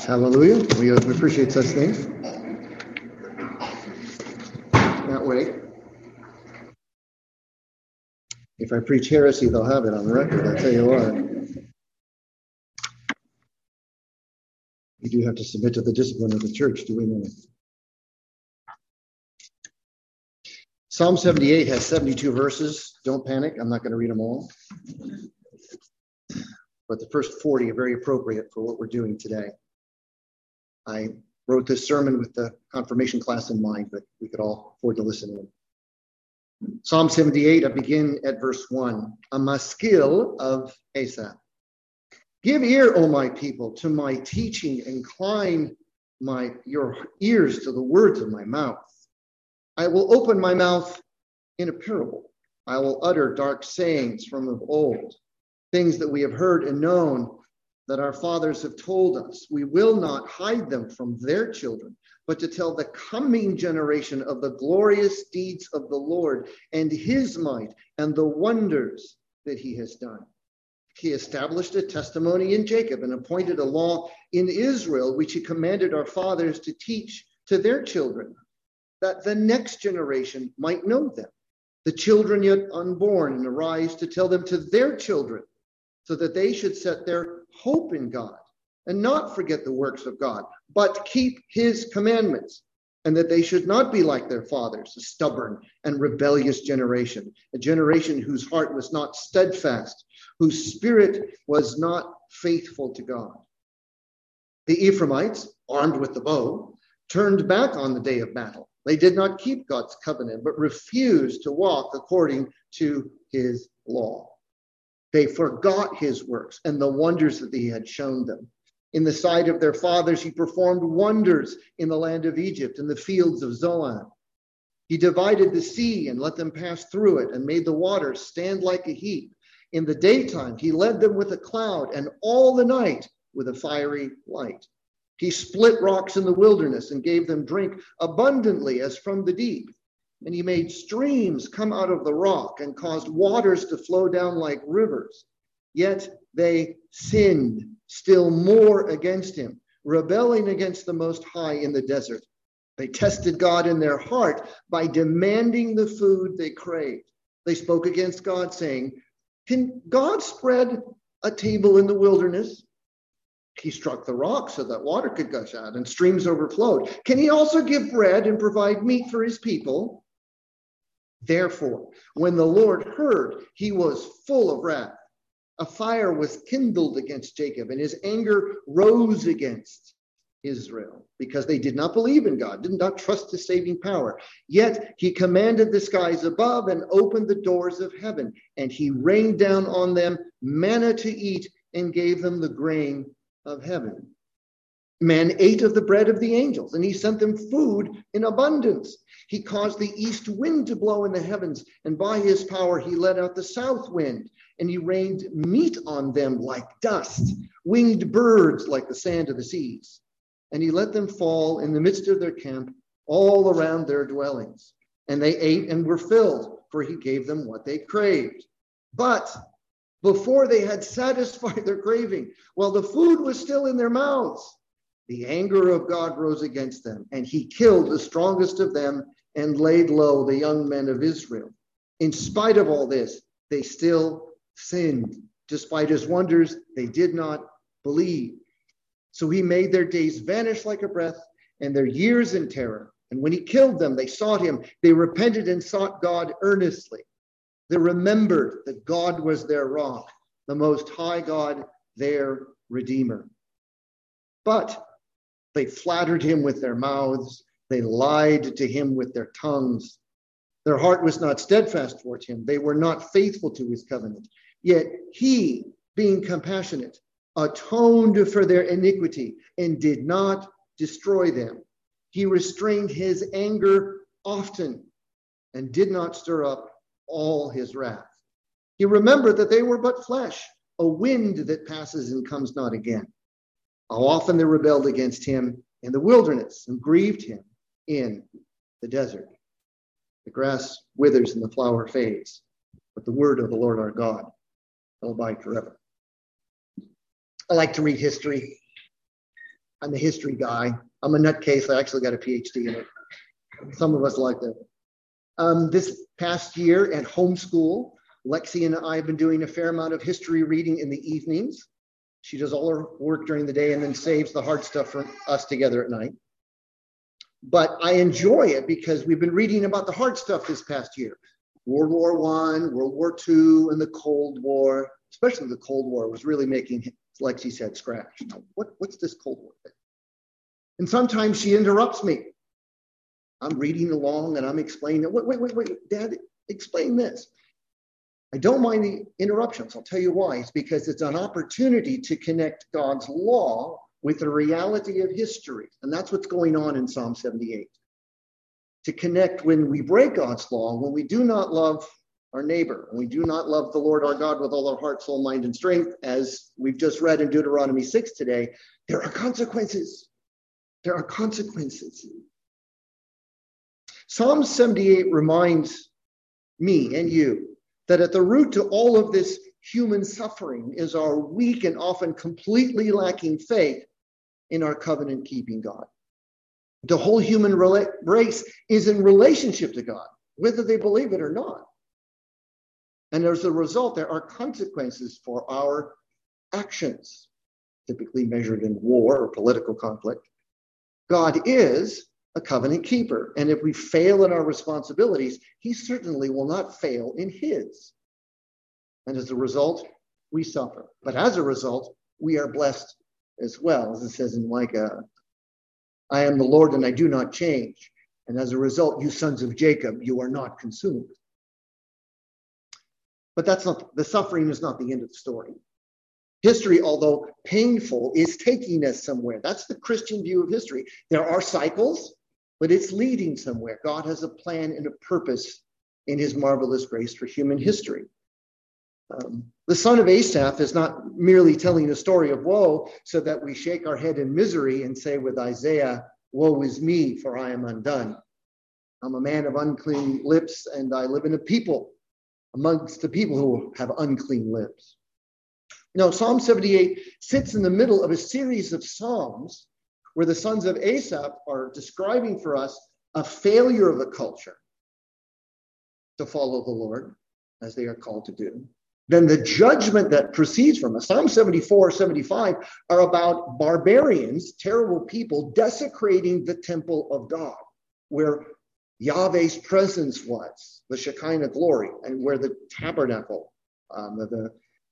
Hallelujah. We appreciate such things. That way, if I preach heresy, they'll have it on the record. I'll tell you what. We do have to submit to the discipline of the church, do we not? Psalm 78 has 72 verses. Don't panic. I'm not going to read them all. But the first 40 are very appropriate for what we're doing today. I wrote this sermon with the confirmation class in mind, but we could all afford to listen in. Psalm 78, I begin at verse 1. A maskil of Asaph. Give ear, O my people, to my teaching. Incline your ears to the words of my mouth. I will open my mouth in a parable. I will utter dark sayings from of old, things that we have heard and known, that our fathers have told us. We will not hide them from their children, but to tell the coming generation of the glorious deeds of the Lord and his might and the wonders that he has done. He established a testimony in Jacob and appointed a law in Israel, which he commanded our fathers to teach to their children, that the next generation might know them, the children yet unborn, and arise to tell them to their children, so that they should set their hope in God and not forget the works of God, but keep his commandments, and that they should not be like their fathers, a stubborn and rebellious generation, a generation whose heart was not steadfast, whose spirit was not faithful to God. The Ephraimites, armed with the bow, turned back on the day of battle. They did not keep God's covenant, but refused to walk according to his law. They forgot his works and the wonders that he had shown them. In the sight of their fathers, he performed wonders in the land of Egypt, in the fields of Zoan. He divided the sea and let them pass through it, and made the waters stand like a heap. In the daytime, he led them with a cloud, and all the night with a fiery light. He split rocks in the wilderness and gave them drink abundantly as from the deep. And he made streams come out of the rock and caused waters to flow down like rivers. Yet they sinned still more against him, rebelling against the Most High in the desert. They tested God in their heart by demanding the food they craved. They spoke against God, saying, "Can God spread a table in the wilderness?" He struck the rock so that water could gush out and streams overflowed. Can he also give bread and provide meat for his people? Therefore, when the Lord heard, he was full of wrath. A fire was kindled against Jacob, and his anger rose against Israel, because they did not believe in God, did not trust his saving power. Yet he commanded the skies above and opened the doors of heaven, and he rained down on them manna to eat and gave them the grain of heaven. Man ate of the bread of the angels, and he sent them food in abundance. He caused the east wind to blow in the heavens, and by his power he let out the south wind, and he rained meat on them like dust, winged birds like the sand of the seas. And he let them fall in the midst of their camp, all around their dwellings. And they ate and were filled, for he gave them what they craved. But before they had satisfied their craving, while the food was still in their mouths, the anger of God rose against them, and he killed the strongest of them and laid low the young men of Israel. In spite of all this, they still sinned. Despite his wonders, they did not believe. So he made their days vanish like a breath, and their years in terror. And when he killed them, they sought him. They repented and sought God earnestly. They remembered that God was their rock, the Most High God, their Redeemer. But they flattered him with their mouths. They lied to him with their tongues. Their heart was not steadfast towards him. They were not faithful to his covenant. Yet he, being compassionate, atoned for their iniquity and did not destroy them. He restrained his anger often and did not stir up all his wrath. He remembered that they were but flesh, a wind that passes and comes not again. How often they rebelled against him in the wilderness and grieved him in the desert. The grass withers and the flower fades, but the word of the Lord our God will abide forever. I like to read history. I'm a history guy. I'm a nutcase. I actually got a PhD in it. Some of us like that. This past year at homeschool, Lexi and I have been doing a fair amount of history reading in the evenings. She does all her work during the day and then saves the hard stuff for us together at night. But I enjoy it because we've been reading about the hard stuff this past year. World War I, World War II, and the Cold War. Especially the Cold War was really making Lexi's head scratch. What's this Cold War thing? And sometimes she interrupts me. I'm reading along and I'm explaining, wait, Dad, explain this. I don't mind the interruptions. I'll tell you why. It's because it's an opportunity to connect God's law with the reality of history. And that's what's going on in Psalm 78. To connect when we break God's law, when we do not love our neighbor, when we do not love the Lord our God with all our heart, soul, mind, and strength, as we've just read in Deuteronomy 6 today, there are consequences. There are consequences. Psalm 78 reminds me and you that at the root to all of this human suffering is our weak and often completely lacking faith in our covenant-keeping God. The whole human race is in relationship to God, whether they believe it or not. And as a result, there are consequences for our actions, typically measured in war or political conflict. God is a covenant keeper. And if we fail in our responsibilities, he certainly will not fail in his. And as a result, we suffer. But as a result, we are blessed as well. As it says in Micah, I am the Lord and I do not change. And as a result, you sons of Jacob, you are not consumed. But the suffering is not the end of the story. History, although painful, is taking us somewhere. That's the Christian view of history. There are cycles, but it's leading somewhere. God has a plan and a purpose in his marvelous grace for human history. The son of Asaph is not merely telling a story of woe so that we shake our head in misery and say with Isaiah, woe is me, for I am undone. I'm a man of unclean lips, and I live in a people amongst the people who have unclean lips. No, Psalm 78 sits in the middle of a series of psalms where the sons of Asaph are describing for us a failure of the culture to follow the Lord, as they are called to do. Then the judgment that proceeds from it. Psalm 74, 75 are about barbarians, terrible people, desecrating the temple of God, where Yahweh's presence was, the Shekinah glory, and where the tabernacle, the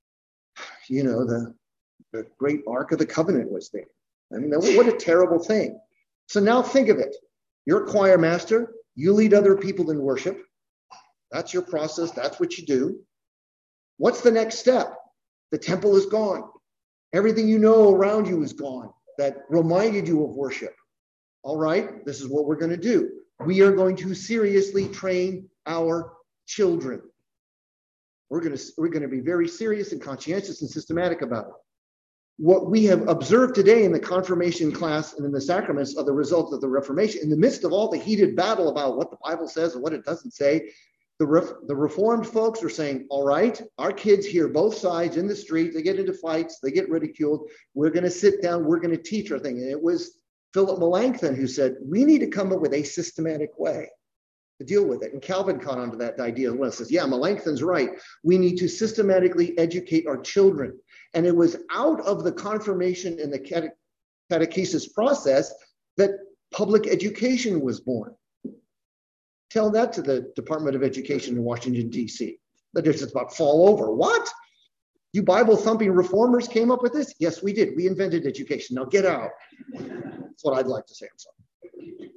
great Ark of the Covenant was there. I mean, what a terrible thing. So now think of it. You're a choir master. You lead other people in worship. That's your process. That's what you do. What's the next step? The temple is gone. Everything you know around you is gone that reminded you of worship. All right, this is what we're going to do. We are going to seriously train our children. We're going to be very serious and conscientious and systematic about it. What we have observed today in the confirmation class and in the sacraments are the results of the Reformation. In the midst of all the heated battle about what the Bible says and what it doesn't say, the Reformed folks are saying, all right, our kids hear both sides in the street. They get into fights. They get ridiculed. We're going to sit down. We're going to teach our thing. And it was Philip Melanchthon who said, we need to come up with a systematic way to deal with it. And Calvin caught onto that idea as well. Says, yeah, Melanchthon's right. We need to systematically educate our children. And it was out of the confirmation and the catechesis process that public education was born. Tell that to the Department of Education in Washington, D.C. That they're just about fall over. What? You Bible-thumping reformers came up with this? Yes, we did. We invented education. Now get out. That's what I'd like to say. I'm sorry.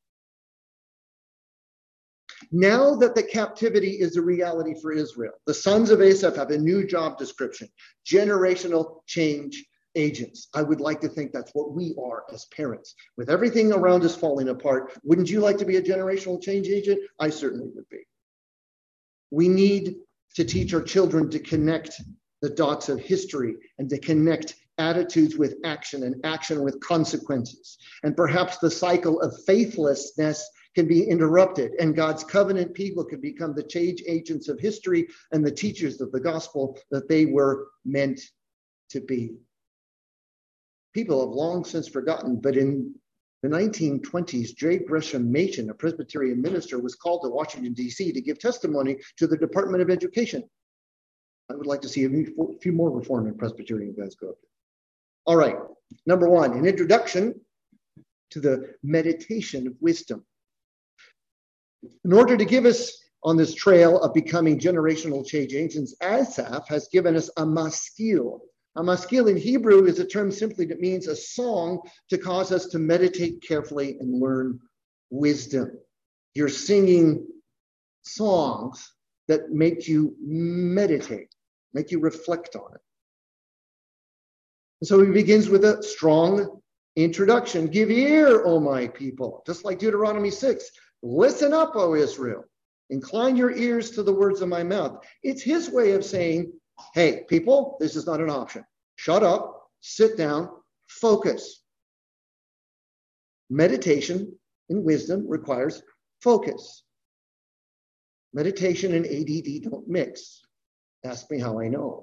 Now that the captivity is a reality for Israel, the sons of Asaph have a new job description, generational change agents. I would like to think that's what we are as parents. With everything around us falling apart, wouldn't you like to be a generational change agent? I certainly would be. We need to teach our children to connect the dots of history and to connect attitudes with action and action with consequences. And perhaps the cycle of faithlessness can be interrupted and God's covenant people can become the change agents of history and the teachers of the gospel that they were meant to be. people have long since forgotten, but in the 1920s, J. Gresham Machen, a Presbyterian minister, was called to Washington, D.C. to give testimony to the Department of Education. I would like to see a few more Reformed Presbyterian guys go up there. All right, number one, an introduction to the meditation of wisdom. In order to give us on this trail of becoming generational change agents, Asaph has given us a maskil. A maskil in Hebrew is a term simply that means a song to cause us to meditate carefully and learn wisdom. You're singing songs that make you meditate, make you reflect on it. And so he begins with a strong introduction. Give ear, O my people, just like Deuteronomy 6. Listen up, O Israel. Incline your ears to the words of my mouth. It's his way of saying, hey, people, this is not an option. Shut up, sit down, focus. Meditation in wisdom requires focus. Meditation and ADD don't mix. Ask me how I know.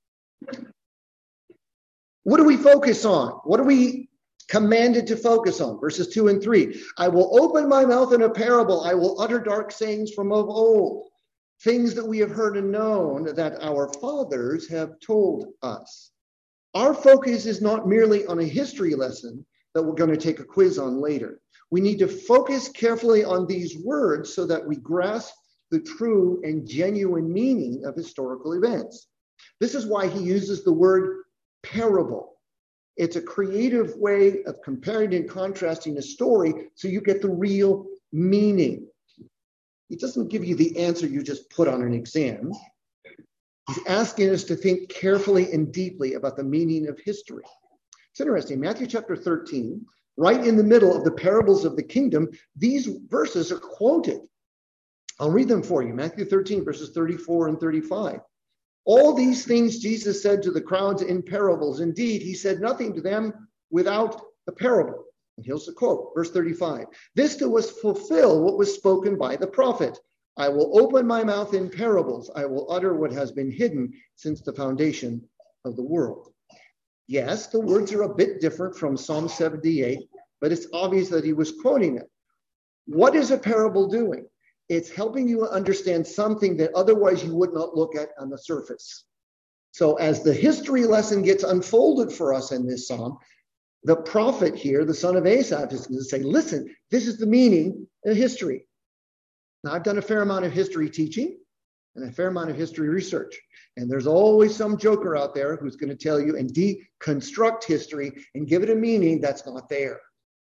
What do we focus on? What are we commanded to focus on? Verses 2 and 3. I will open my mouth in a parable. I will utter dark sayings from of old, things that we have heard and known that our fathers have told us. Our focus is not merely on a history lesson that we're going to take a quiz on later. We need to focus carefully on these words so that we grasp the true and genuine meaning of historical events. This is why he uses the word parable. It's a creative way of comparing and contrasting a story so you get the real meaning. He doesn't give you the answer you just put on an exam. He's asking us to think carefully and deeply about the meaning of history. It's interesting, Matthew chapter 13, right in the middle of the parables of the kingdom, these verses are quoted. I'll read them for you. Matthew 13, verses 34 and 35. All these things Jesus said to the crowds in parables. Indeed, he said nothing to them without a parable. And here's the quote, verse 35. This to was fulfill what was spoken by the prophet. I will open my mouth in parables. I will utter what has been hidden since the foundation of the world. Yes, the words are a bit different from Psalm 78, but it's obvious that he was quoting it. What is a parable doing? It's helping you understand something that otherwise you would not look at on the surface. So as the history lesson gets unfolded for us in this psalm, the prophet here, the son of Asaph, is going to say, listen, this is the meaning of history. Now, I've done a fair amount of history teaching and a fair amount of history research. And there's always some joker out there who's going to tell you and deconstruct history and give it a meaning that's not there.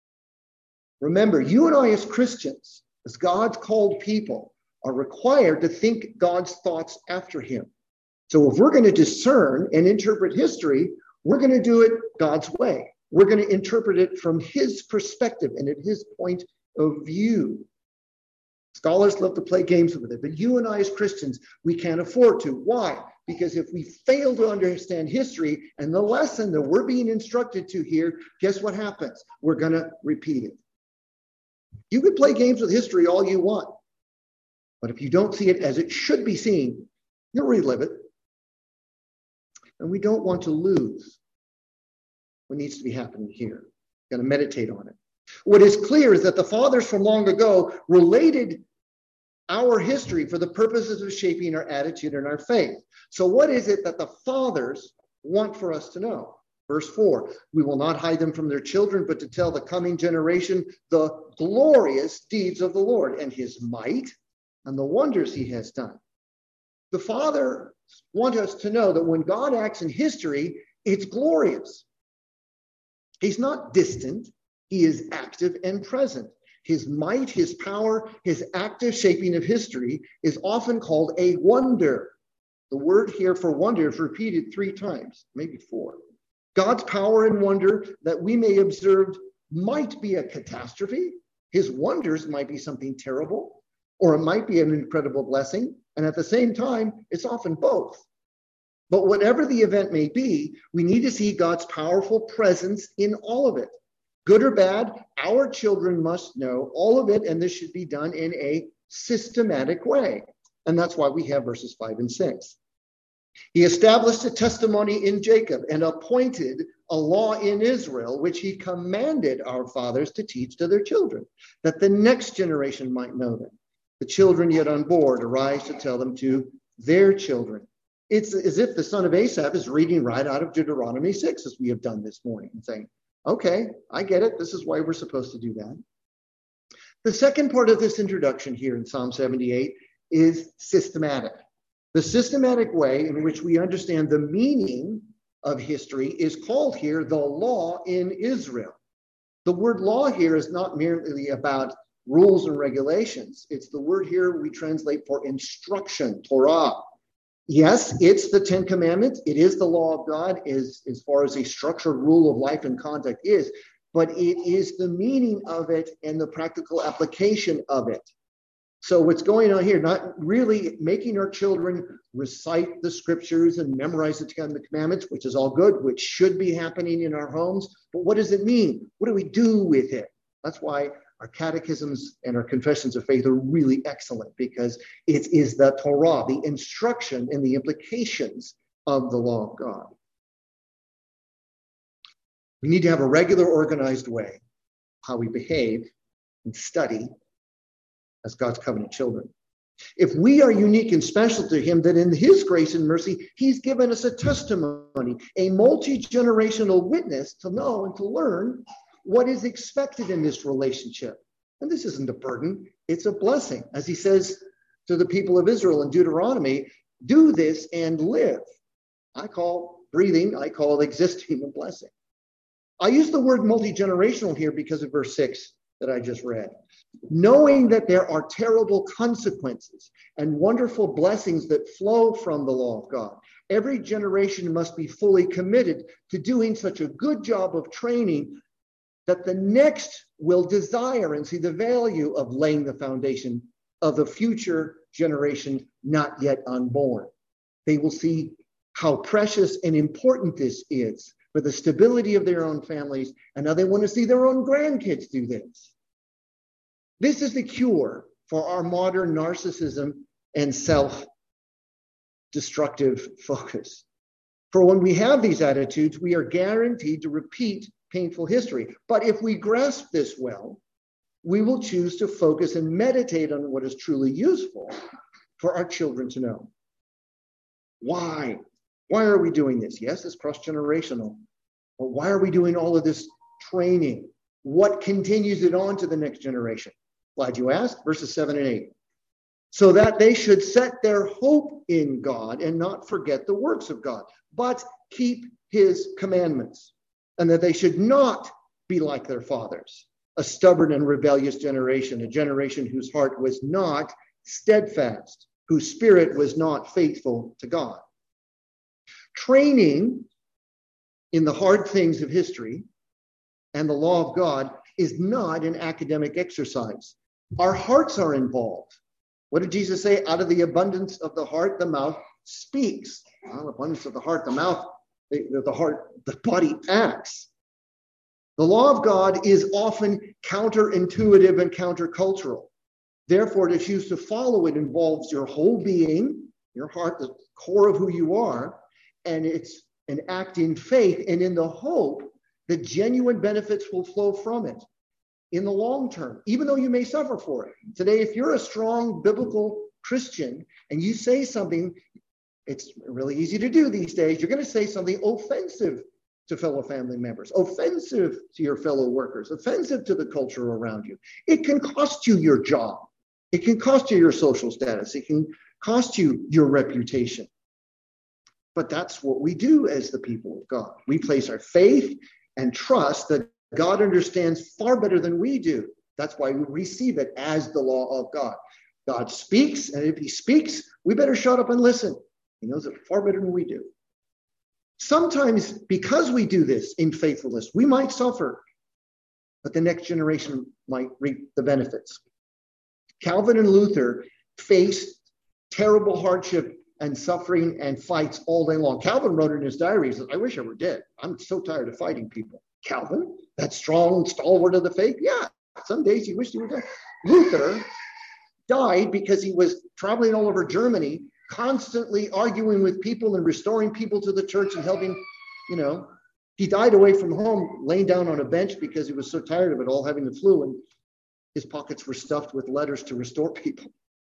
Remember, you and I as Christians, as God's called people, are required to think God's thoughts after him. So if we're going to discern and interpret history, we're going to do it God's way. We're going to interpret it from his perspective and at his point of view. Scholars love to play games with it, but you and I as Christians, we can't afford to. Why? Because if we fail to understand history and the lesson that we're being instructed to here, guess what happens? We're going to repeat it. You can play games with history all you want, but if you don't see it as it should be seen, you'll relive it. And we don't want to lose what needs to be happening here. We're going to meditate on it. What is clear is that the fathers from long ago related our history for the purposes of shaping our attitude and our faith. So what is it that the fathers want for us to know? Verse 4, we will not hide them from their children, but to tell the coming generation the glorious deeds of the Lord and his might and the wonders he has done. The fathers want us to know that when God acts in history, it's glorious. He's not distant. He is active and present. His might, his power, his active shaping of history is often called a wonder. The word here for wonder is repeated 3 times, maybe 4. God's power and wonder that we may observe might be a catastrophe. His wonders might be something terrible, or it might be an incredible blessing. And at the same time, it's often both. But whatever the event may be, we need to see God's powerful presence in all of it. Good or bad, our children must know all of it, and this should be done in a systematic way. And that's why we have verses 5 and 6. He established a testimony in Jacob and appointed a law in Israel, which he commanded our fathers to teach to their children, that the next generation might know them. The children yet on board arise to tell them to their children. It's as if the son of Asaph is reading right out of Deuteronomy 6, as we have done this morning, and saying, okay, I get it. This is why we're supposed to do that. The second part of this introduction here in Psalm 78 is systematic. The systematic way in which we understand the meaning of history is called here the law in Israel. The word law here is not merely about rules and regulations. It's the word here we translate for instruction, Torah. Yes, it's the Ten Commandments. It is the law of God as far as a structured rule of life and conduct is, but it is the meaning of it and the practical application of it. So what's going on here, not really making our children recite the scriptures and memorize the Ten Commandments, which is all good, which should be happening in our homes. But what does it mean? What do we do with it? That's why our catechisms and our confessions of faith are really excellent, because it is the Torah, the instruction and the implications of the law of God. We need to have a regular, organized way how we behave and study as God's covenant children. If we are unique and special to him, that in his grace and mercy, he's given us a testimony, a multi-generational witness to know and to learn what is expected in this relationship. And this isn't a burden, it's a blessing. As he says to the people of Israel in Deuteronomy, do this and live. I call breathing, I call existing a blessing. I use the word multi-generational here because of verse 6 that I just read. Knowing that there are terrible consequences and wonderful blessings that flow from the law of God, every generation must be fully committed to doing such a good job of training that the next will desire and see the value of laying the foundation of the future generation not yet unborn. They will see how precious and important this is for the stability of their own families, and now they want to see their own grandkids do this. This is the cure for our modern narcissism and self-destructive focus. For when we have these attitudes, we are guaranteed to repeat painful history. But if we grasp this well, we will choose to focus and meditate on what is truly useful for our children to know. Why? Why are we doing this? Yes, it's cross-generational. But why are we doing all of this training? What continues it on to the next generation? Glad you asked. Verses 7 and 8. So that they should set their hope in God and not forget the works of God, but keep his commandments. And that they should not be like their fathers, a stubborn and rebellious generation, a generation whose heart was not steadfast, whose spirit was not faithful to God. Training in the hard things of history and the law of God is not an academic exercise. Our hearts are involved. What did Jesus say? Out of the abundance of the heart, the mouth speaks. Out of the abundance of the heart, the mouth, the body acts. The law of God is often counterintuitive and countercultural. Therefore, to choose to follow it involves your whole being, your heart, the core of who you are, and it's an act in faith and in the hope that genuine benefits will flow from it in the long term, even though you may suffer for it. Today, if you're a strong biblical Christian and you say something, it's really easy to do these days, you're going to say something offensive to fellow family members, offensive to your fellow workers, offensive to the culture around you. It can cost you your job. It can cost you your social status. It can cost you your reputation. But that's what we do as the people of God. We place our faith and trust that God understands far better than we do. That's why we receive it as the law of God. God speaks, and if he speaks, we better shut up and listen. He knows it far better than we do. Sometimes, because we do this in faithfulness, we might suffer, but the next generation might reap the benefits. Calvin and Luther faced terrible hardship and suffering and fights all day long. Calvin wrote in his diary, he says, I wish I were dead. I'm so tired of fighting people. Calvin, that strong stalwart of the faith? Yeah, some days he wished he were dead. Luther died because he was traveling all over Germany constantly arguing with people and restoring people to the church and helping, he died away from home, laying down on a bench because he was so tired of it all, having the flu, and his pockets were stuffed with letters to restore people.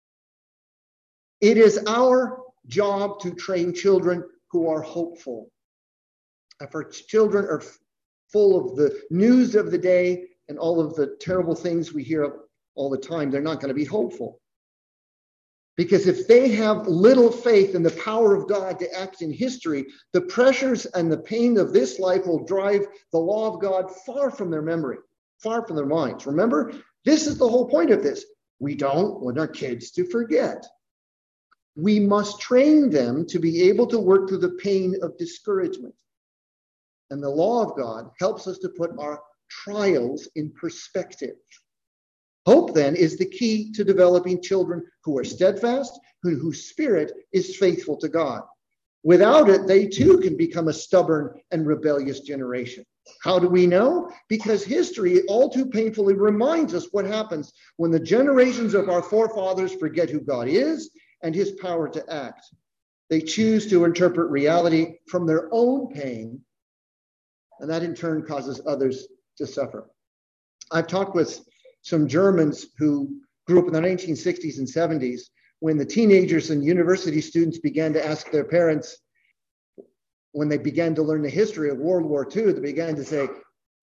It is our job to train children who are hopeful. If our children are full of the news of the day and all of the terrible things we hear all the time, they're not going to be hopeful. Because if they have little faith in the power of God to act in history, the pressures and the pain of this life will drive the law of God far from their memory, far from their minds. Remember, this is the whole point of this. We don't want our kids to forget. We must train them to be able to work through the pain of discouragement. And the law of God helps us to put our trials in perspective. Hope, then, is the key to developing children who are steadfast, whose spirit is faithful to God. Without it, they too can become a stubborn and rebellious generation. How do we know? Because history all too painfully reminds us what happens when the generations of our forefathers forget who God is and his power to act. They choose to interpret reality from their own pain, and that in turn causes others to suffer. I've talked with some Germans who grew up in the 1960s and 70s when the teenagers and university students began to ask their parents, when they began to learn the history of World War II, they began to say,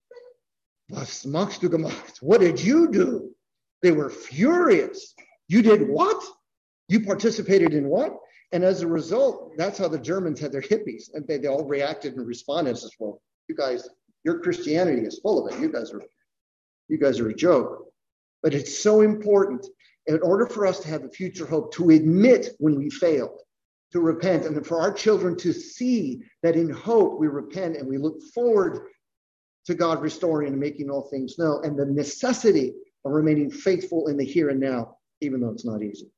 "Was machst du gemacht? What did you do?" They were furious. You did what? You participated in what? And as a result, that's how the Germans had their hippies. And they all reacted and responded as well. You guys, your Christianity is full of it. You guys are a joke. But it's so important in order for us to have a future hope, to admit when we failed, to repent, and for our children to see that in hope we repent and we look forward to God restoring and making all things new, and the necessity of remaining faithful in the here and now, even though it's not easy.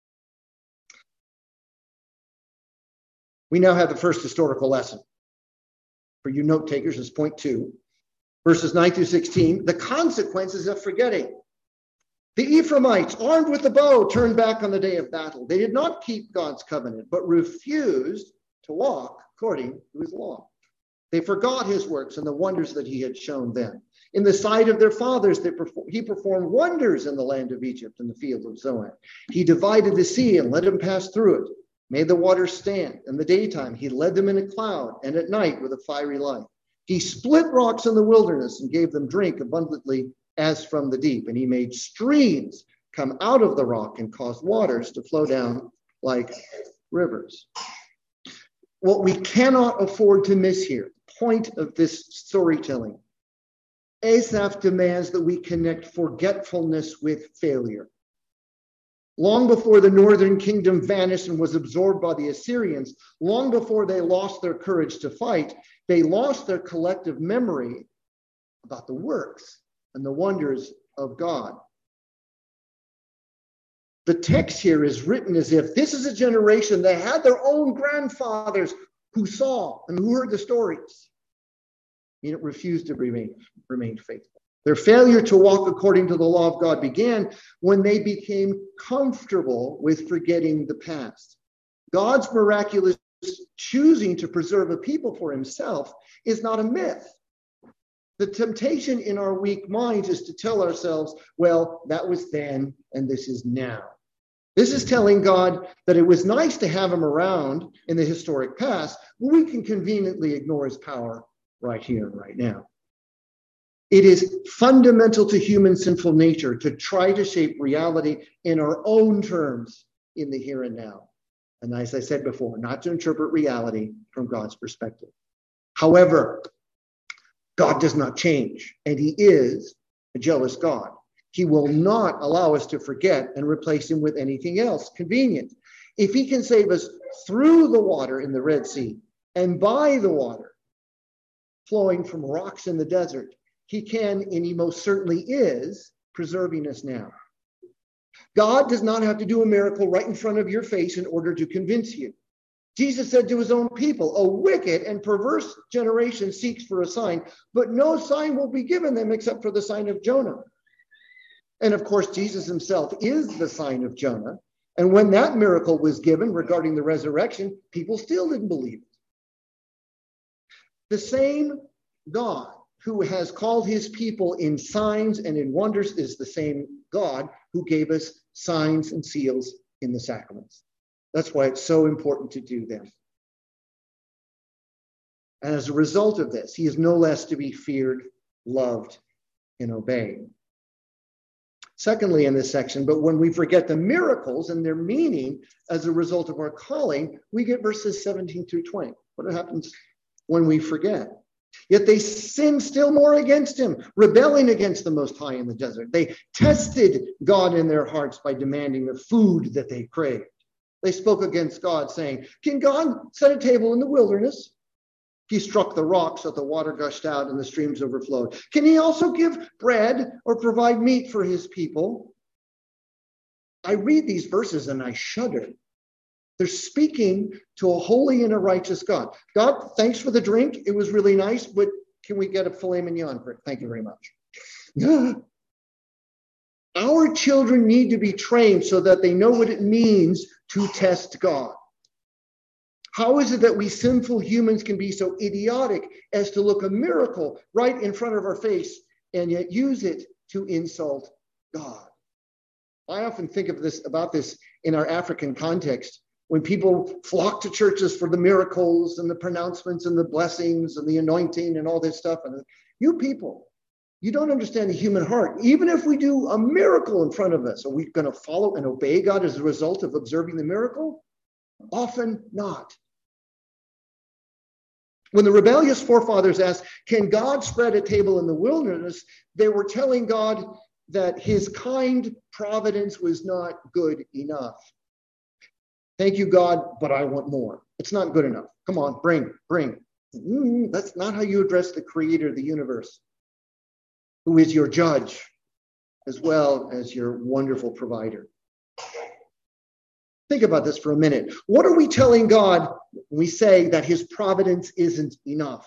We now have the first historical lesson. For you note takers, it's point 2. Verses 9 through 16, the consequences of forgetting. The Ephraimites, armed with the bow, turned back on the day of battle. They did not keep God's covenant, but refused to walk according to his law. They forgot his works and the wonders that he had shown them. In the sight of their fathers, he performed wonders in the land of Egypt and the field of Zoan. He divided the sea and let them pass through it, made the waters stand. In the daytime, he led them in a cloud, and at night with a fiery light. He split rocks in the wilderness and gave them drink abundantly as from the deep. And he made streams come out of the rock and caused waters to flow down like rivers. What we cannot afford to miss here, the point of this storytelling, Asaph demands that we connect forgetfulness with failure. Long before the northern kingdom vanished and was absorbed by the Assyrians, long before they lost their courage to fight, they lost their collective memory about the works and the wonders of God. The text here is written as if this is a generation that had their own grandfathers who saw and who heard the stories, and it refused to remain faithful. Their failure to walk according to the law of God began when they became comfortable with forgetting the past. God's miraculous choosing to preserve a people for himself is not a myth. The temptation in our weak minds is to tell ourselves, well, that was then and this is now. This is telling God that it was nice to have him around in the historic past, but we can conveniently ignore his power right here and right now. It is fundamental to human sinful nature to try to shape reality in our own terms in the here and now. And as I said before, not to interpret reality from God's perspective. However, God does not change, and he is a jealous God. He will not allow us to forget and replace him with anything else convenient. If he can save us through the water in the Red Sea and by the water flowing from rocks in the desert, he can, and he most certainly is, preserving us now. God does not have to do a miracle right in front of your face in order to convince you. Jesus said to his own people, a wicked and perverse generation seeks for a sign, but no sign will be given them except for the sign of Jonah. And of course, Jesus himself is the sign of Jonah. And when that miracle was given regarding the resurrection, people still didn't believe it. The same God who has called his people in signs and in wonders is the same God who gave us signs and seals in the sacraments. That's why it's so important to do them. And as a result of this, he is no less to be feared, loved, and obeyed. Secondly, in this section, but when we forget the miracles and their meaning as a result of our calling, we get verses 17 through 20. What happens when we forget? Yet they sinned still more against him, rebelling against the Most High in the desert. They tested God in their hearts by demanding the food that they craved. They spoke against God, saying, "Can God set a table in the wilderness?" He struck the rocks so that the water gushed out and the streams overflowed. Can he also give bread or provide meat for his people? I read these verses and I shudder. They're speaking to a holy and a righteous God. God, thanks for the drink. It was really nice, but can we get a filet mignon for it? Thank you very much. Our children need to be trained so that they know what it means to test God. How is it that we sinful humans can be so idiotic as to look a miracle right in front of our face and yet use it to insult God? I often think about this in our African context, when people flock to churches for the miracles and the pronouncements and the blessings and the anointing and all this stuff. And you people, you don't understand the human heart. Even if we do a miracle in front of us, are we going to follow and obey God as a result of observing the miracle? Often not. When the rebellious forefathers asked, can God spread a table in the wilderness? They were telling God that his kind providence was not good enough. Thank you, God, but I want more. It's not good enough. Come on, bring. That's not how you address the creator of the universe, who is your judge as well as your wonderful provider. Think about this for a minute. What are we telling God when we say that his providence isn't enough?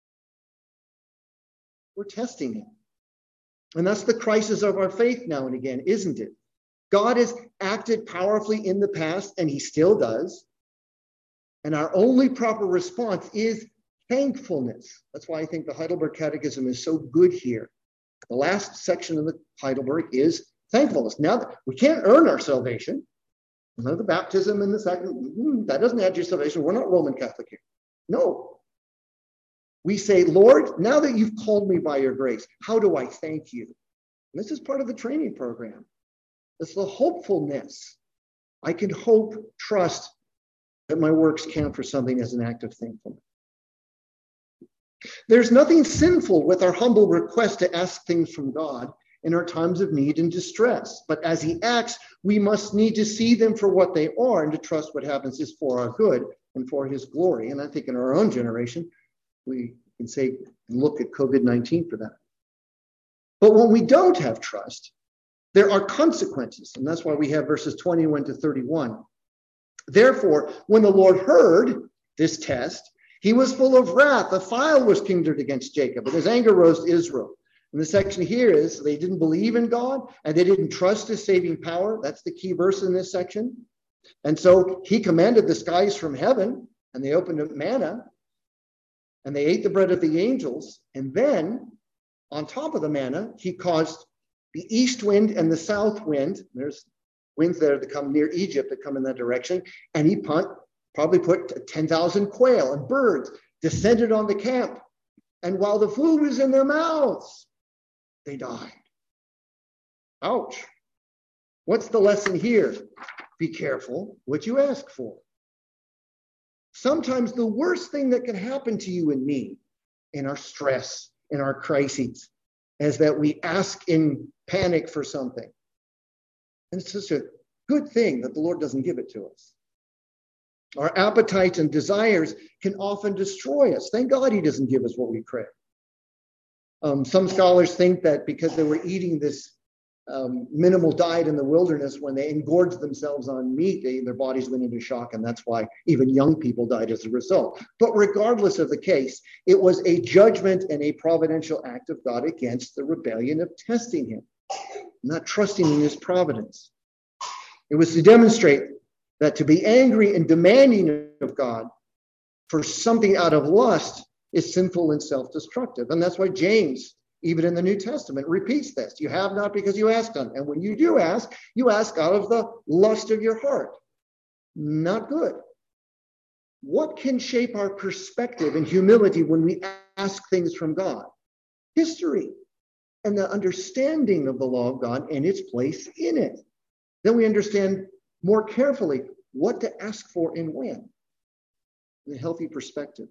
We're testing him. And that's the crisis of our faith now and again, isn't it? God has acted powerfully in the past, and he still does. And our only proper response is thankfulness. That's why I think the Heidelberg Catechism is so good here. The last section of the Heidelberg is thankfulness. Now, we can't earn our salvation. The baptism and the sacrament, that doesn't add your salvation. We're not Roman Catholic here. No. We say, Lord, now that you've called me by your grace, how do I thank you? And this is part of the training program. It's the hopefulness. I can hope, trust that my works count for something as an act of thankfulness. There's nothing sinful with our humble request to ask things from God in our times of need and distress. But as he acts, we must need to see them for what they are and to trust what happens is for our good and for his glory. And I think in our own generation, we can say, look at COVID-19 for that. But when we don't have trust, there are consequences. And that's why we have verses 21 to 31. Therefore, when the Lord heard this test, he was full of wrath. A file was kindled against Jacob, and his anger rose to Israel. And the section here is they didn't believe in God and they didn't trust his saving power. That's the key verse in this section. And so he commanded the skies from heaven, and they opened up manna, and they ate the bread of the angels. And then on top of the manna, he caused the east wind and the south wind. There's winds there that come near Egypt that come in that direction. And he probably put 10,000 quail and birds descended on the camp. And while the food was in their mouths, they died. Ouch. What's the lesson here? Be careful what you ask for. Sometimes the worst thing that can happen to you and me in our stress, in our crises, is that we ask in panic for something. And it's just a good thing that the Lord doesn't give it to us. Our appetites and desires can often destroy us. Thank God he doesn't give us what we crave. Some scholars think that because they were eating this minimal diet in the wilderness, when they engorged themselves on meat, their bodies went into shock, and that's why even young people died as a result. But regardless of the case, it was a judgment and a providential act of God against the rebellion of testing him, not trusting in his providence. It was to demonstrate that to be angry and demanding of God for something out of lust is sinful and self-destructive. And that's why James, even in the New Testament, repeats this. You have not because you ask not. And when you do ask, you ask out of the lust of your heart. Not good. What can shape our perspective and humility when we ask things from God? History and the understanding of the law of God and its place in it. Then we understand more carefully what to ask for and when. In a healthy perspective.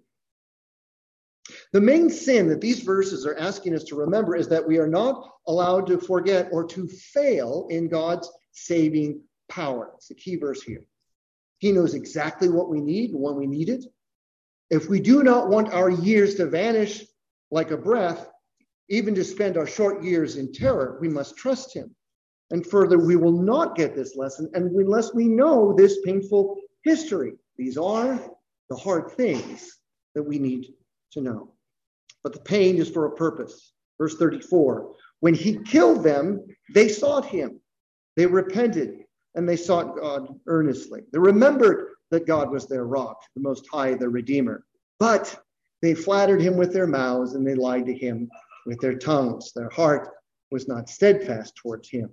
The main sin that these verses are asking us to remember is that we are not allowed to forget or to fail in God's saving power. It's the key verse here. He knows exactly what we need and when we need it. If we do not want our years to vanish like a breath, even to spend our short years in terror, we must trust him. And further, we will not get this lesson unless we know this painful history. These are the hard things that we need to know. But the pain is for a purpose. Verse 34, when he killed them, they sought him. They repented and they sought God earnestly. They remembered that God was their rock, the Most High, their Redeemer. But they flattered him with their mouths and they lied to him with their tongues. Their heart was not steadfast towards him.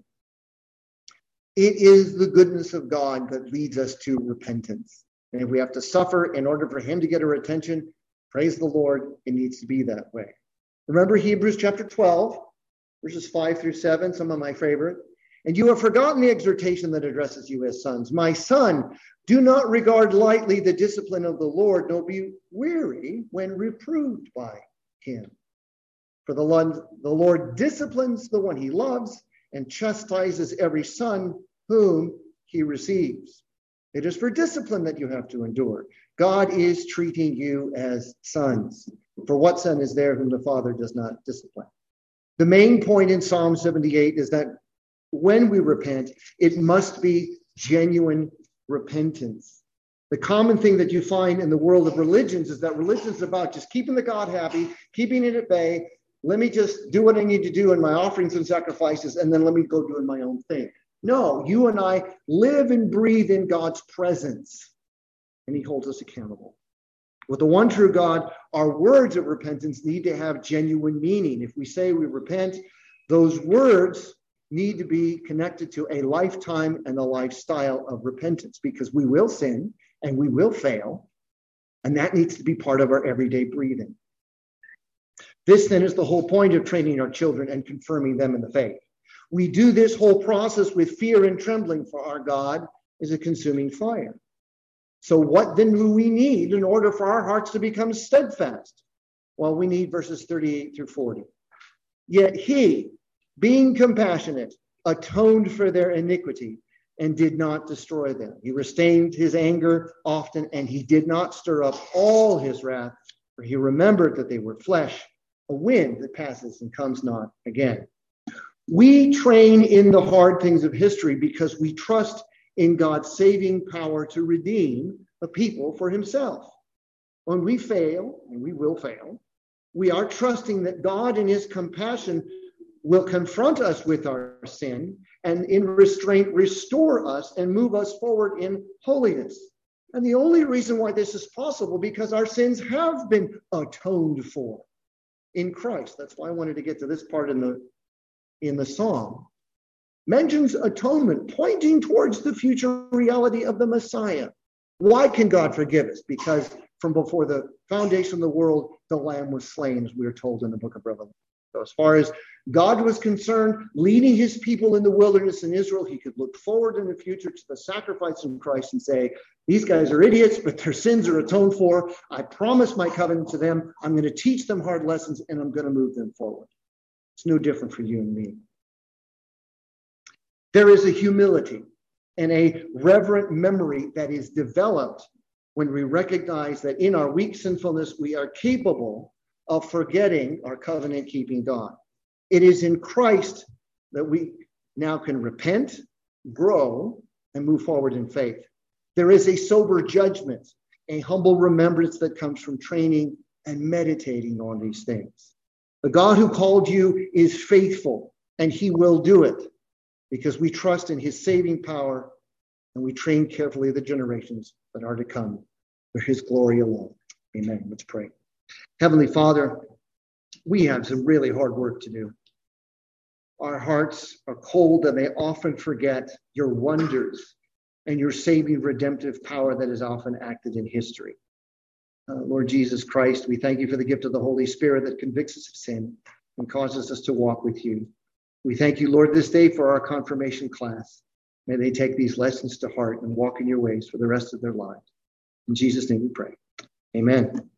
It is the goodness of God that leads us to repentance. And if we have to suffer in order for him to get our attention, praise the Lord, it needs to be that way. Remember Hebrews chapter 12, verses 5 through 7, some of my favorite. And you have forgotten the exhortation that addresses you as sons. My son, do not regard lightly the discipline of the Lord, nor be weary when reproved by him. For the Lord disciplines the one he loves and chastises every son whom he receives. It is for discipline that you have to endure. God is treating you as sons. For what son is there whom the Father does not discipline? The main point in Psalm 78 is that when we repent, it must be genuine repentance. The common thing that you find in the world of religions is that religion is about just keeping the God happy, keeping it at bay. Let me just do what I need to do in my offerings and sacrifices, and then let me go doing my own thing. No, you and I live and breathe in God's presence, and he holds us accountable. With the one true God, our words of repentance need to have genuine meaning. If we say we repent, those words need to be connected to a lifetime and a lifestyle of repentance, because we will sin and we will fail, and that needs to be part of our everyday breathing. This then is the whole point of training our children and confirming them in the faith. We do this whole process with fear and trembling, for our God is a consuming fire. So what then do we need in order for our hearts to become steadfast? Well, we need verses 38 through 40. Yet he, being compassionate, atoned for their iniquity and did not destroy them. He restrained his anger often, and he did not stir up all his wrath, for he remembered that they were flesh, a wind that passes and comes not again. We train in the hard things of history because we trust in God's saving power to redeem a people for himself. When we fail, and we will fail, we are trusting that God in his compassion will confront us with our sin and in restraint restore us and move us forward in holiness. And the only reason why this is possible because our sins have been atoned for in Christ. That's why I wanted to get to this part in the psalm. Mentions atonement, pointing towards the future reality of the Messiah. Why can God forgive us? Because from before the foundation of the world, the Lamb was slain, as we are told in the book of Revelation. So as far as God was concerned, leading his people in the wilderness in Israel, he could look forward in the future to the sacrifice in Christ and say, these guys are idiots, but their sins are atoned for. I promise my covenant to them. I'm going to teach them hard lessons, and I'm going to move them forward. It's no different for you and me. There is a humility and a reverent memory that is developed when we recognize that in our weak sinfulness, we are capable of forgetting our covenant-keeping God. It is in Christ that we now can repent, grow, and move forward in faith. There is a sober judgment, a humble remembrance that comes from training and meditating on these things. The God who called you is faithful, and he will do it because we trust in his saving power and we train carefully the generations that are to come for his glory alone. Amen. Let's pray. Heavenly Father, we have some really hard work to do. Our hearts are cold and they often forget your wonders and your saving redemptive power that is often acted in history. Lord Jesus Christ, we thank you for the gift of the Holy Spirit that convicts us of sin and causes us to walk with you. We thank you, Lord, this day for our confirmation class. May they take these lessons to heart and walk in your ways for the rest of their lives. In Jesus' name we pray. Amen.